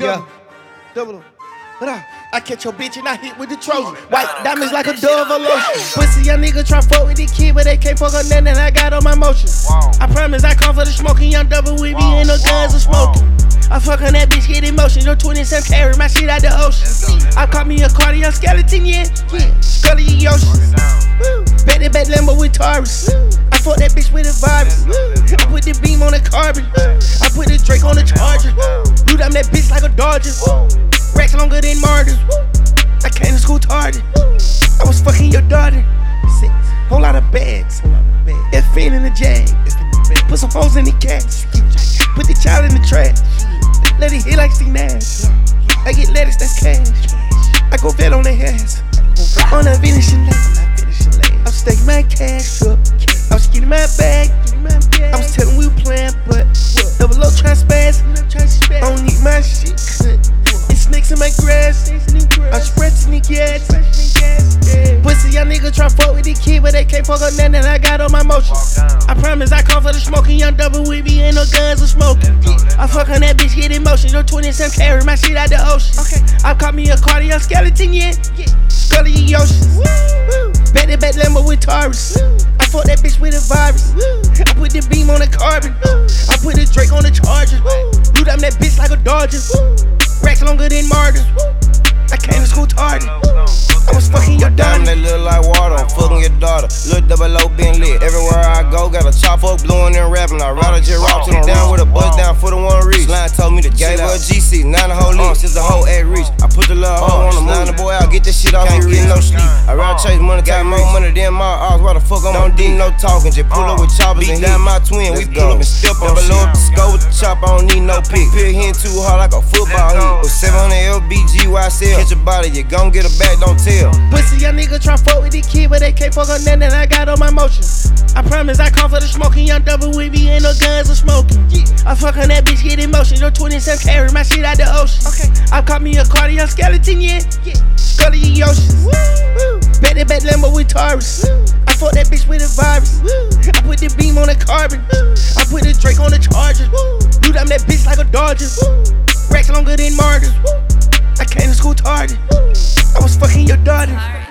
Double. I catch your bitch and I hit with the Trojan. White diamonds like a dove or lotion. Pussy young nigga try fuck with the kid, but they can't fuck on nothing I got on my motion. I promise I come for the smoking, young double with me, ain't no guns or smoking. I fuck on that bitch, get emotion. No 27 carry my shit out the ocean. I caught me a cardio skeleton, yeah. Scully ocean. Bet that back Lambo with Taurus. I fuck that bitch with a virus. I put the beam on the carbon. I put the Drake on the charger. Blew down that bitch like a Dodger. Racks longer than martyrs. I came to school tardy. I was fucking your daughter. Whole lot of bags. FN in the jag. Put some holes in the cash. Put the child in the trash. Let it hit like Steve Nash. I get lettuce, that's cash. I go vet on the ass. On the finishing lane. I'm staking my cash up. I was getting my bag. I was telling we were playing, but double low trying to spaz. I don't need my shit cut. It's snakes in my grass. I'm spread sneaky ass. Pussy young nigga try fuck with the kid, but they can't fuck on nothing I got on my motion. I promise I come for the smoking, young double with me, ain't no guns or smoking. I fuck on that bitch, get emotion. No 27 carry my shit out the ocean. I caught me a cardio skeleton, yeah. Scully ocean. Bet that back Lambo with Taurus. I fuck that bitch with a virus. I put the beam on the carbon. I put the Drake on the charger. Blew down that bitch like a Dodger. Racks longer than martyrs. I came to school tardy. I was fucking your daughter. They look like water, I'm fucking your daughter. Lil' double O been lit. Everywhere I go, got a chop up, blowing and rapping. I ride a jet rock to the down with a buzz down for the one reach. Slime told me to gave her a GC, now the whole league. Since the whole at reach, I put the little hoe on the move. The boy out, get this shit off, can't get no sleep. I ride chase money, got more money than my odds. Why the fuck I'm don't need no talking, just pull up with choppers and down my twin. We pull up and step on shit. Double up the scope with the chop, I don't need no pick. Pill hitting too hard like a football hit. With 700 LBG YCL, catch your body, you gon' get a back, don't tell. Pussy young nigga try fuck with the kid, but they can't fuck on nothing I got on my motion. I promise I come for the smoking, young double with me, ain't no guns or smoking. I fuck on that bitch, get emotion. No 27 carry my shit out the ocean. I caught me a cardio skeleton, yeah. Scully ocean. Bet that back Lambo with Taurus. I fuck that bitch with a virus. I put the beam on the carbon. I put the Drake on the charger. Blew down that bitch like a Dodger. Racks longer than martyrs. I came to school tardy. I was fucking your daughter.